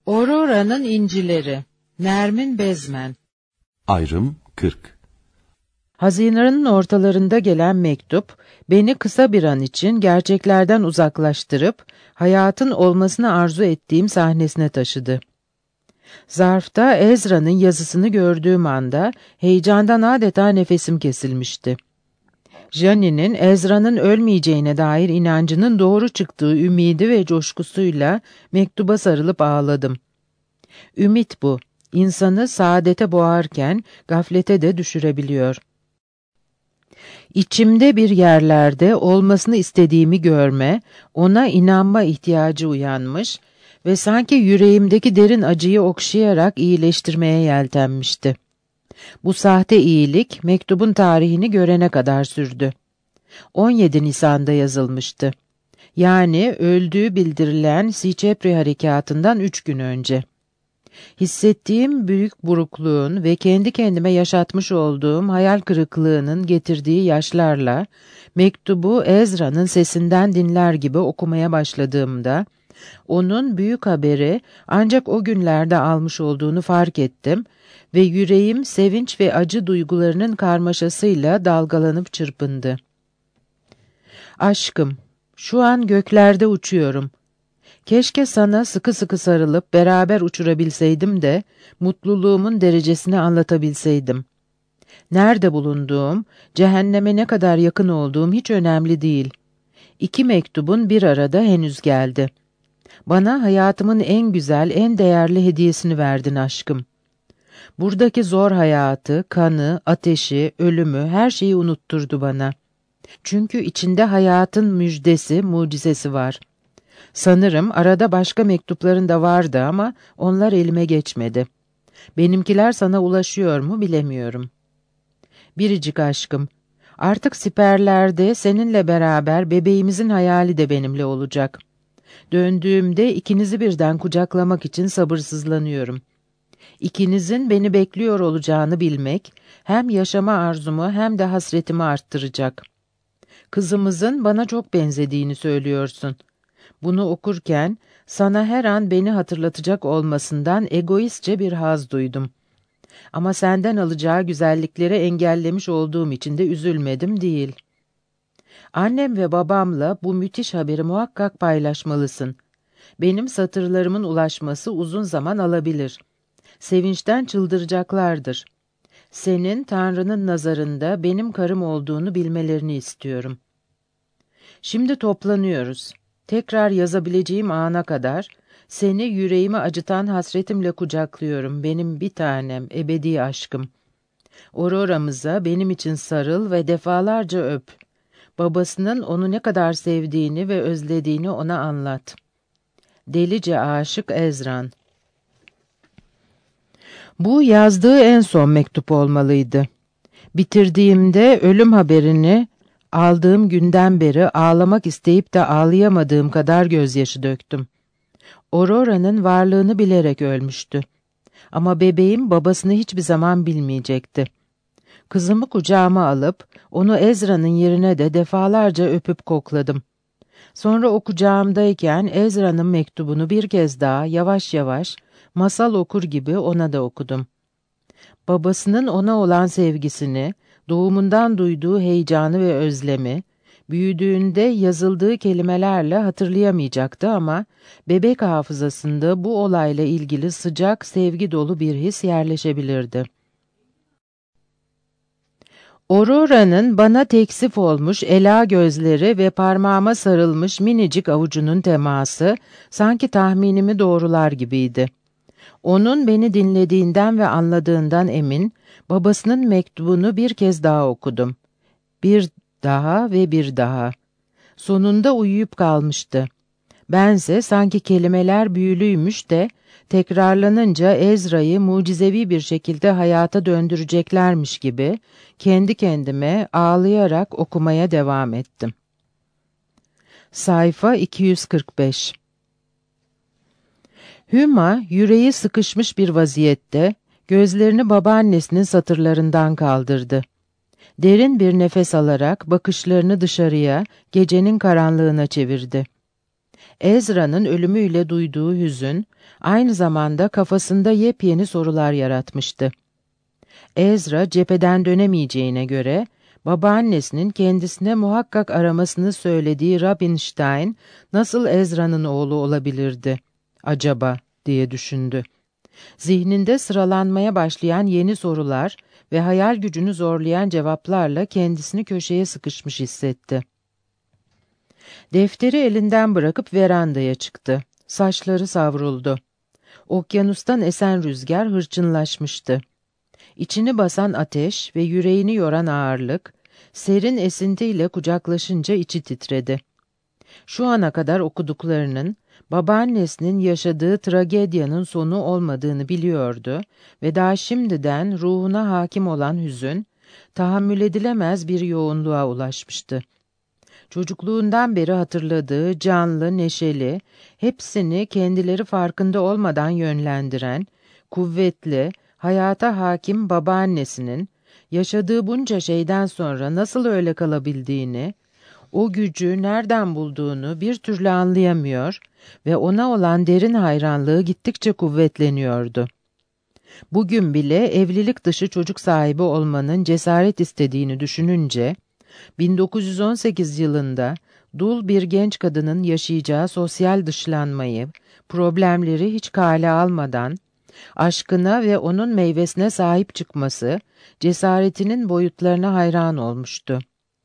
Aurora'nın İncileri. Nermin Bezmen. Ayrım 40. Haziranın ortalarında gelen mektup, beni kısa bir an için gerçeklerden uzaklaştırıp, hayatın olmasını arzu ettiğim sahnesine taşıdı. Zarfta Ezra'nın yazısını gördüğüm anda, heyecandan adeta nefesim kesilmişti. Jani'nin Ezra'nın ölmeyeceğine dair inancının doğru çıktığı ümidi ve coşkusuyla mektuba sarılıp ağladım. Ümit bu, insanı saadete boğarken gaflete de düşürebiliyor. İçimde bir yerlerde olmasını istediğimi görme, ona inanma ihtiyacı uyanmış ve sanki yüreğimdeki derin acıyı okşayarak iyileştirmeye yeltenmişti. Bu sahte iyilik mektubun tarihini görene kadar sürdü. 17 Nisan'da yazılmıştı. Yani öldüğü bildirilen Siçepri harekatından 3 gün önce. Hissettiğim büyük burukluğun ve kendi kendime yaşatmış olduğum hayal kırıklığının getirdiği yaşlarla mektubu Ezra'nın sesinden dinler gibi okumaya başladığımda, onun büyük haberi ancak o günlerde almış olduğunu fark ettim ve yüreğim sevinç ve acı duygularının karmaşasıyla dalgalanıp çırpındı. Aşkım, şu an göklerde uçuyorum. Keşke sana sıkı sıkı sarılıp beraber uçurabilseydim de mutluluğumun derecesini anlatabilseydim. Nerede bulunduğum, cehenneme ne kadar yakın olduğum hiç önemli değil. 2 mektubun bir arada henüz geldi. Bana hayatımın en güzel, en değerli hediyesini verdin aşkım. Buradaki zor hayatı, kanı, ateşi, ölümü, her şeyi unutturdu bana. Çünkü içinde hayatın müjdesi, mucizesi var. Sanırım arada başka mektupların da vardı ama onlar elime geçmedi. Benimkiler sana ulaşıyor mu bilemiyorum. Biricik aşkım, artık siperlerde seninle beraber bebeğimizin hayali de benimle olacak. Döndüğümde ikinizi birden kucaklamak için sabırsızlanıyorum. İkinizin beni bekliyor olacağını bilmek, hem yaşama arzumu hem de hasretimi arttıracak. Kızımızın bana çok benzediğini söylüyorsun. Bunu okurken sana her an beni hatırlatacak olmasından egoistçe bir haz duydum. Ama senden alacağı güzellikleri engellemiş olduğum için de üzülmedim değil. Annem ve babamla bu müthiş haberi muhakkak paylaşmalısın. Benim satırlarımın ulaşması uzun zaman alabilir. Sevinçten çıldıracaklardır. Senin Tanrı'nın nazarında benim karım olduğunu bilmelerini istiyorum. Şimdi toplanıyoruz. Tekrar yazabileceğim ana kadar seni yüreğimi acıtan hasretimle kucaklıyorum, benim bir tanem, ebedi aşkım. Aurora'mıza benim için sarıl ve defalarca öp. Babasının onu ne kadar sevdiğini ve özlediğini ona anlat. Delice aşık Ezran. Bu yazdığı en son mektup olmalıydı. Bitirdiğimde ölüm haberini aldığım günden beri ağlamak isteyip de ağlayamadığım kadar gözyaşı döktüm. Aurora'nın varlığını bilerek ölmüştü. Ama bebeğim babasını hiçbir zaman bilmeyecekti. Kızımı kucağıma alıp onu Ezra'nın yerine de defalarca öpüp kokladım. Sonra o kucağımdayken Ezra'nın mektubunu bir kez daha yavaş yavaş masal okur gibi ona da okudum. Babasının ona olan sevgisini, doğumundan duyduğu heyecanı ve özlemi, büyüdüğünde yazıldığı kelimelerle hatırlayamayacaktı ama bebek hafızasında bu olayla ilgili sıcak, sevgi dolu bir his yerleşebilirdi. Aurora'nın bana teksif olmuş ela gözleri ve parmağıma sarılmış minicik avucunun teması sanki tahminimi doğrular gibiydi. Onun beni dinlediğinden ve anladığından emin, babasının mektubunu bir kez daha okudum. Bir daha ve bir daha. Sonunda uyuyup kalmıştı. Bense sanki kelimeler büyülüymüş de, tekrarlanınca Ezra'yı mucizevi bir şekilde hayata döndüreceklermiş gibi, kendi kendime ağlayarak okumaya devam ettim. Sayfa 245. Hüma, yüreği sıkışmış bir vaziyette, gözlerini babaannesinin satırlarından kaldırdı. Derin bir nefes alarak bakışlarını dışarıya, gecenin karanlığına çevirdi. Ezra'nın ölümüyle duyduğu hüzün, aynı zamanda kafasında yepyeni sorular yaratmıştı. Ezra cepheden dönemeyeceğine göre, babaannesinin kendisine muhakkak aramasını söylediği Rubinstein, nasıl Ezra'nın oğlu olabilirdi acaba diye düşündü. Zihninde sıralanmaya başlayan yeni sorular ve hayal gücünü zorlayan cevaplarla kendisini köşeye sıkışmış hissetti. Defteri elinden bırakıp verandaya çıktı. Saçları savruldu. Okyanustan esen rüzgar hırçınlaşmıştı. İçini basan ateş ve yüreğini yoran ağırlık, serin esintiyle kucaklaşınca içi titredi. Şu ana kadar okuduklarının, babaannesinin yaşadığı tragedyanın sonu olmadığını biliyordu ve daha şimdiden ruhuna hakim olan hüzün, tahammül edilemez bir yoğunluğa ulaşmıştı. Çocukluğundan beri hatırladığı canlı, neşeli, hepsini kendileri farkında olmadan yönlendiren, kuvvetli, hayata hakim babaannesinin, yaşadığı bunca şeyden sonra nasıl öyle kalabildiğini, o gücü nereden bulduğunu bir türlü anlayamıyor ve ona olan derin hayranlığı gittikçe kuvvetleniyordu. Bugün bile evlilik dışı çocuk sahibi olmanın cesaret istediğini düşününce, 1918 yılında dul bir genç kadının yaşayacağı sosyal dışlanmayı, problemleri hiç kale almadan, aşkına ve onun meyvesine sahip çıkması, cesaretinin boyutlarına hayran olmuştu.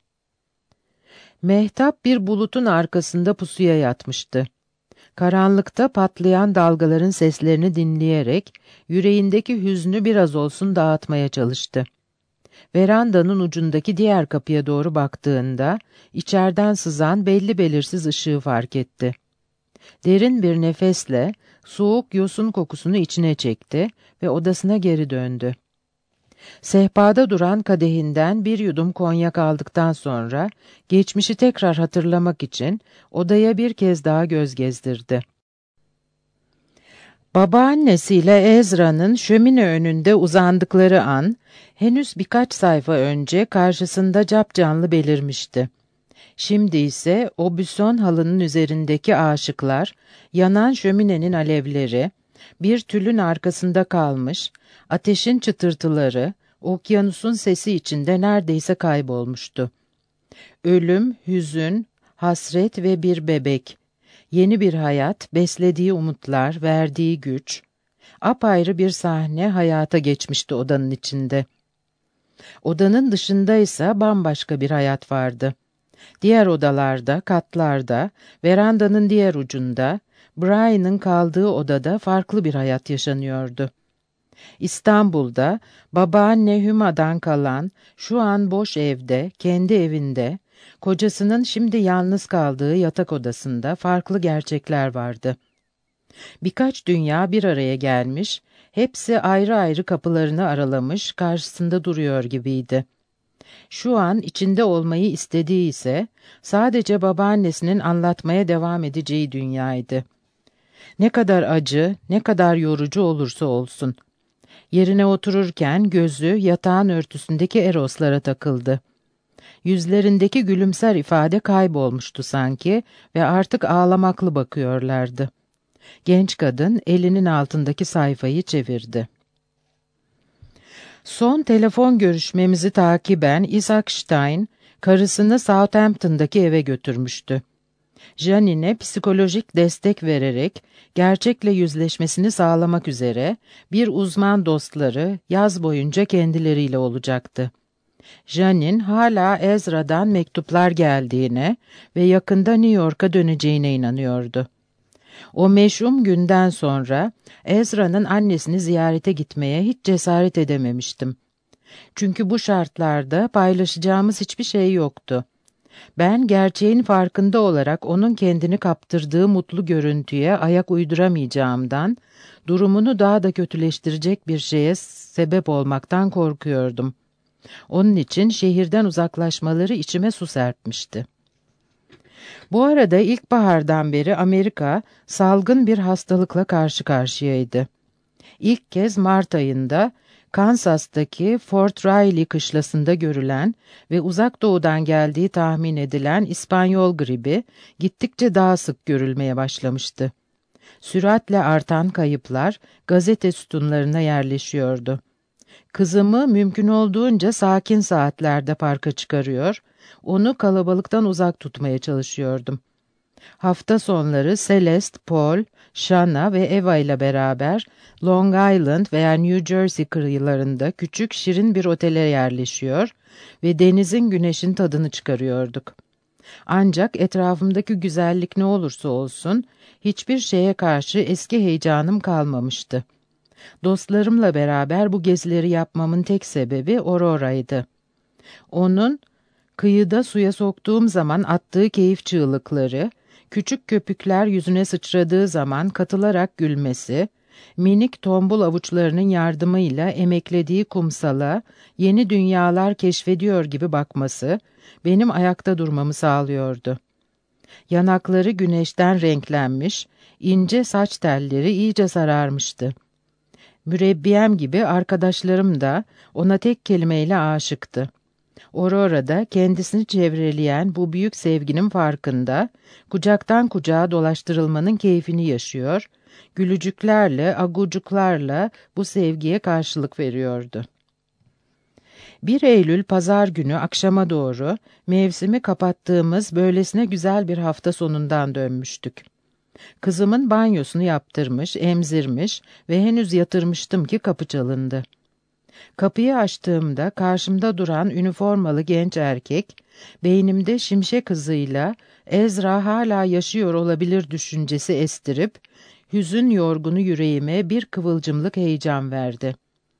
Mehtap bir bulutun arkasında pusuya yatmıştı. Karanlıkta patlayan dalgaların seslerini dinleyerek, yüreğindeki hüznü biraz olsun dağıtmaya çalıştı. Verandanın ucundaki diğer kapıya doğru baktığında, içeriden sızan belli belirsiz ışığı fark etti. Derin bir nefesle, soğuk yosun kokusunu içine çekti ve odasına geri döndü. Sehpada duran kadehinden bir yudum konyak aldıktan sonra, geçmişi tekrar hatırlamak için odaya bir kez daha göz gezdirdi. Babaannesiyle Ezra'nın şömine önünde uzandıkları an, henüz birkaç sayfa önce karşısında capcanlı belirmişti. Şimdi ise o büson halının üzerindeki aşıklar, yanan şöminenin alevleri, bir tülün arkasında kalmış, ateşin çıtırtıları, okyanusun sesi içinde neredeyse kaybolmuştu. Ölüm, hüzün, hasret ve bir bebek, yeni bir hayat, beslediği umutlar, verdiği güç, apayrı bir sahne hayata geçmişti odanın içinde. Odanın dışındaysa bambaşka bir hayat vardı. Diğer odalarda, katlarda, verandanın diğer ucunda, Brian'ın kaldığı odada farklı bir hayat yaşanıyordu. İstanbul'da, babaanne Hüma'dan kalan, şu an boş evde, kendi evinde, kocasının şimdi yalnız kaldığı yatak odasında farklı gerçekler vardı. Birkaç dünya bir araya gelmiş, hepsi ayrı ayrı kapılarını aralamış, karşısında duruyor gibiydi. Şu an içinde olmayı istediği ise sadece babaannesinin anlatmaya devam edeceği dünyaydı. Ne kadar acı, ne kadar yorucu olursa olsun. Yerine otururken gözü yatağın örtüsündeki Eroslara takıldı. Yüzlerindeki gülümser ifade kaybolmuştu sanki ve artık ağlamaklı bakıyorlardı. Genç kadın elinin altındaki sayfayı çevirdi. Son telefon görüşmemizi takiben Isaac Stein, karısını Southampton'daki eve götürmüştü. Janine'e psikolojik destek vererek, gerçekle yüzleşmesini sağlamak üzere bir uzman dostları yaz boyunca kendileriyle olacaktı. Janine hala Ezra'dan mektuplar geldiğine ve yakında New York'a döneceğine inanıyordu. O meşhum günden sonra Ezra'nın annesini ziyarete gitmeye hiç cesaret edememiştim. Çünkü bu şartlarda paylaşacağımız hiçbir şey yoktu. Ben gerçeğin farkında olarak onun kendini kaptırdığı mutlu görüntüye ayak uyduramayacağımdan, durumunu daha da kötüleştirecek bir şeye sebep olmaktan korkuyordum. Onun için şehirden uzaklaşmaları içime su serpmişti. Bu arada ilkbahardan beri Amerika salgın bir hastalıkla karşı karşıyaydı. İlk kez Mart ayında Kansas'taki Fort Riley kışlasında görülen ve uzak doğudan geldiği tahmin edilen İspanyol gribi gittikçe daha sık görülmeye başlamıştı. Süratle artan kayıplar gazete sütunlarına yerleşiyordu. Kızımı mümkün olduğunca sakin saatlerde parka çıkarıyor, onu kalabalıktan uzak tutmaya çalışıyordum. Hafta sonları Celeste, Paul, Shanna ve Eva ile beraber Long Island veya New Jersey kıyılarında küçük şirin bir otele yerleşiyor ve denizin güneşin tadını çıkarıyorduk. Ancak etrafımdaki güzellik ne olursa olsun hiçbir şeye karşı eski heyecanım kalmamıştı. Dostlarımla beraber bu gezileri yapmamın tek sebebi Aurora'ydı. Onun kıyıda suya soktuğum zaman attığı keyif çığlıkları, küçük köpükler yüzüne sıçradığı zaman katılarak gülmesi, minik tombul avuçlarının yardımıyla emeklediği kumsala yeni dünyalar keşfediyor gibi bakması, benim ayakta durmamı sağlıyordu. Yanakları güneşten renklenmiş, ince saç telleri iyice sararmıştı. Mürebbiyem gibi arkadaşlarım da ona tek kelimeyle aşıktı. Aurora'da kendisini çevreleyen bu büyük sevginin farkında, kucaktan kucağa dolaştırılmanın keyfini yaşıyor, gülücüklerle, agucuklarla bu sevgiye karşılık veriyordu. 1 Eylül pazar günü akşama doğru mevsimi kapattığımız böylesine güzel bir hafta sonundan dönmüştük. Kızımın banyosunu yaptırmış, emzirmiş ve henüz yatırmıştım ki kapı çalındı. Kapıyı açtığımda karşımda duran üniformalı genç erkek, beynimde şimşek hızıyla Ezra hala yaşıyor olabilir düşüncesi estirip, hüzün yorgunu yüreğime bir kıvılcımlık heyecan verdi.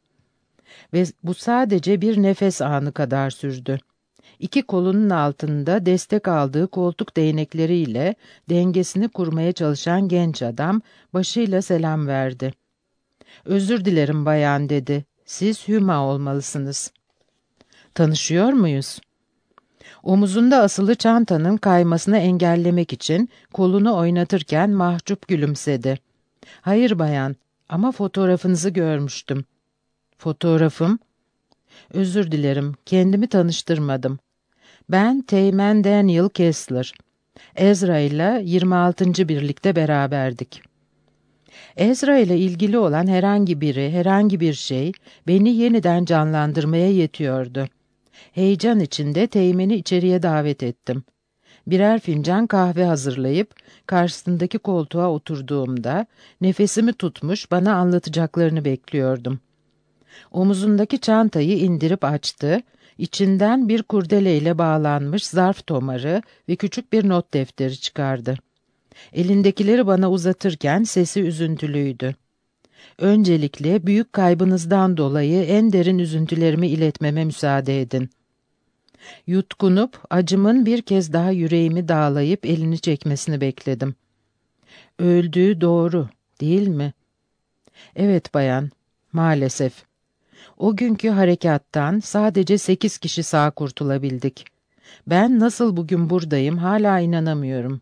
Ve bu sadece bir nefes anı kadar sürdü. 2 kolunun altında destek aldığı koltuk değnekleriyle dengesini kurmaya çalışan genç adam başıyla selam verdi. "Özür dilerim bayan," dedi. "Siz Hüma olmalısınız." "Tanışıyor muyuz?" Omuzunda asılı çantanın kaymasını engellemek için kolunu oynatırken mahcup gülümsedi. "Hayır bayan, ama fotoğrafınızı görmüştüm." "Fotoğrafım?" "Özür dilerim, kendimi tanıştırmadım. Ben Teğmen Daniel Kessler. Ezra ile 26. birlikte beraberdik." Ezra ile ilgili olan herhangi biri, herhangi bir şey beni yeniden canlandırmaya yetiyordu. Heyecan içinde Teğmen'i içeriye davet ettim. Birer fincan kahve hazırlayıp karşısındaki koltuğa oturduğumda nefesimi tutmuş bana anlatacaklarını bekliyordum. Omuzundaki çantayı indirip açtı, içinden bir kurdeleyle bağlanmış zarf tomarı ve küçük bir not defteri çıkardı. Elindekileri bana uzatırken sesi üzüntülüydü. "Öncelikle büyük kaybınızdan dolayı en derin üzüntülerimi iletmeme müsaade edin." Yutkunup acımın bir kez daha yüreğimi dağlayıp elini çekmesini bekledim. "Öldüğü doğru, değil mi?" "Evet bayan, maalesef. O günkü harekattan sadece 8 kişi sağ kurtulabildik. Ben nasıl bugün buradayım hala inanamıyorum."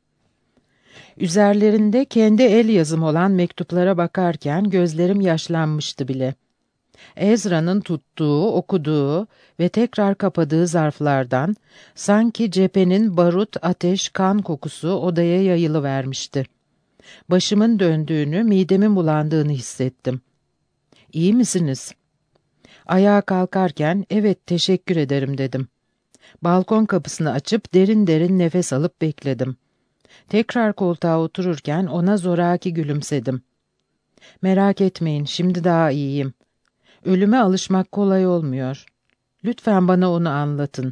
Üzerlerinde kendi el yazım olan mektuplara bakarken gözlerim yaşlanmıştı bile. Ezra'nın tuttuğu, okuduğu ve tekrar kapadığı zarflardan sanki cephenin barut, ateş, kan kokusu odaya yayılıvermişti. Başımın döndüğünü, midemin bulandığını hissettim. "İyi misiniz?" Ayağa kalkarken "Evet, teşekkür ederim," dedim. Balkon kapısını açıp derin derin nefes alıp bekledim. Tekrar koltuğa otururken ona zoraki gülümsedim. "Merak etmeyin, şimdi daha iyiyim. Ölüme alışmak kolay olmuyor. Lütfen bana onu anlatın."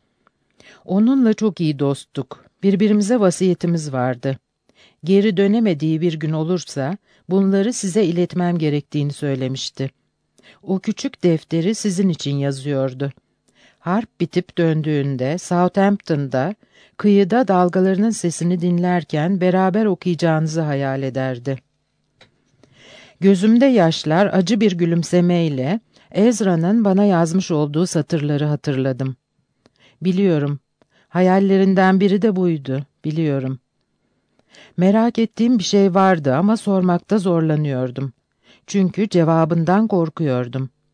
Onunla çok iyi dosttuk. Birbirimize vasiyetimiz vardı. Geri dönemediği bir gün olursa bunları size iletmem gerektiğini söylemişti. O küçük defteri sizin için yazıyordu. Harp bitip döndüğünde Southampton'da, kıyıda dalgalarının sesini dinlerken beraber okuyacağınızı hayal ederdi. Gözümde yaşlar acı bir gülümsemeyle Ezra'nın bana yazmış olduğu satırları hatırladım. "Biliyorum. Hayallerinden biri de buydu. Biliyorum. Merak ettiğim bir şey vardı ama sormakta zorlanıyordum. Çünkü cevabından korkuyordum.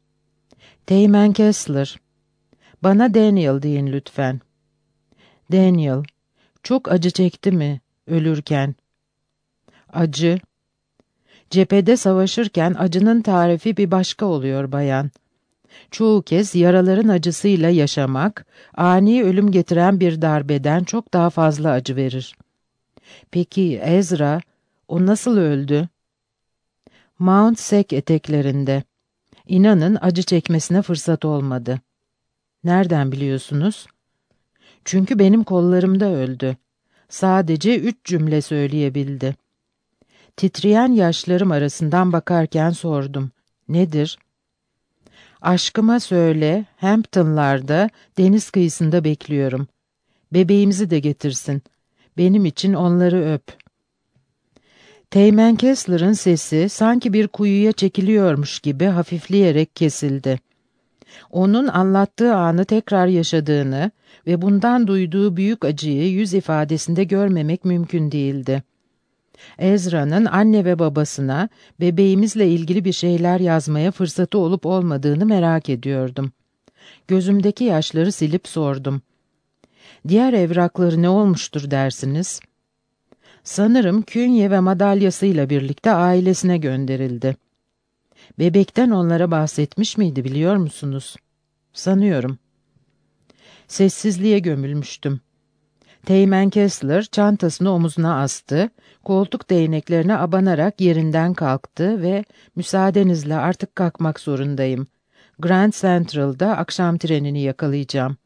Teğmen Kessler. Bana Daniel deyin lütfen. Daniel. Çok acı çekti mi ölürken? Acı. Cephede savaşırken acının tarifi bir başka oluyor bayan. Çoğu kez yaraların acısıyla yaşamak, ani ölüm getiren bir darbeden çok daha fazla acı verir. Peki Ezra, o nasıl öldü? Mount Sek eteklerinde. İnanın acı çekmesine fırsat olmadı. Nereden biliyorsunuz? Çünkü benim kollarımda öldü. Sadece 3 cümle söyleyebildi. Titreyen yaşlarım arasından bakarken sordum. Nedir? Aşkıma söyle, Hampton'larda, deniz kıyısında bekliyorum. Bebeğimizi de getirsin. Benim için onları öp. Teğmen Kessler'ın sesi sanki bir kuyuya çekiliyormuş gibi hafifleyerek kesildi. Onun anlattığı anı tekrar yaşadığını ve bundan duyduğu büyük acıyı yüz ifadesinde görmemek mümkün değildi. Ezra'nın anne ve babasına bebeğimizle ilgili bir şeyler yazmaya fırsatı olup olmadığını merak ediyordum. Gözümdeki yaşları silip sordum. Diğer evrakları ne olmuştur dersiniz? Sanırım künye ve madalyasıyla birlikte ailesine gönderildi. Bebekten onlara bahsetmiş miydi biliyor musunuz? Sanıyorum. Sessizliğe gömülmüştüm. Teğmen Kessler çantasını omuzuna astı, koltuk değneklerine abanarak yerinden kalktı ve "Müsaadenizle artık kalkmak zorundayım. Grand Central'da akşam trenini yakalayacağım."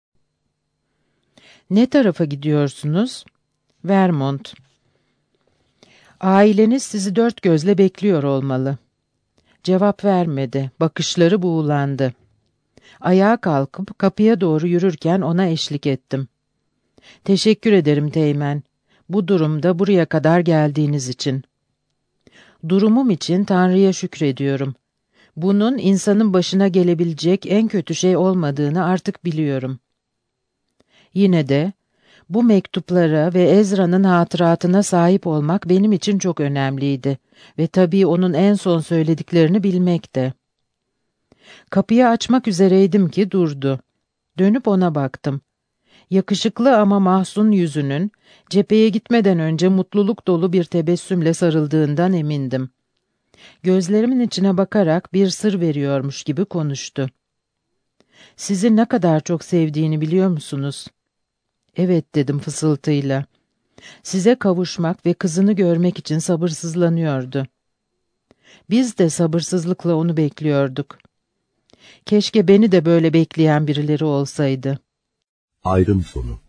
"Ne tarafa gidiyorsunuz?" "Vermont." "Aileniz sizi dört gözle bekliyor olmalı." Cevap vermedi, bakışları buğulandı. Ayağa kalkıp kapıya doğru yürürken ona eşlik ettim. "Teşekkür ederim Teğmen. Bu durumda buraya kadar geldiğiniz için." "Durumum için Tanrı'ya şükrediyorum. Bunun insanın başına gelebilecek en kötü şey olmadığını artık biliyorum." Yine de bu mektuplara ve Ezra'nın hatıratına sahip olmak benim için çok önemliydi ve tabii onun en son söylediklerini bilmek de. Kapıyı açmak üzereydim ki durdu. Dönüp ona baktım. Yakışıklı ama mahzun yüzünün cepheye gitmeden önce mutluluk dolu bir tebessümle sarıldığından emindim. Gözlerimin içine bakarak bir sır veriyormuş gibi konuştu. "Sizi ne kadar çok sevdiğini biliyor musunuz?" "Evet," dedim fısıltıyla. "Size kavuşmak ve kızını görmek için sabırsızlanıyordu." Biz de sabırsızlıkla onu bekliyorduk. Keşke beni de böyle bekleyen birileri olsaydı. Ayrım sonu.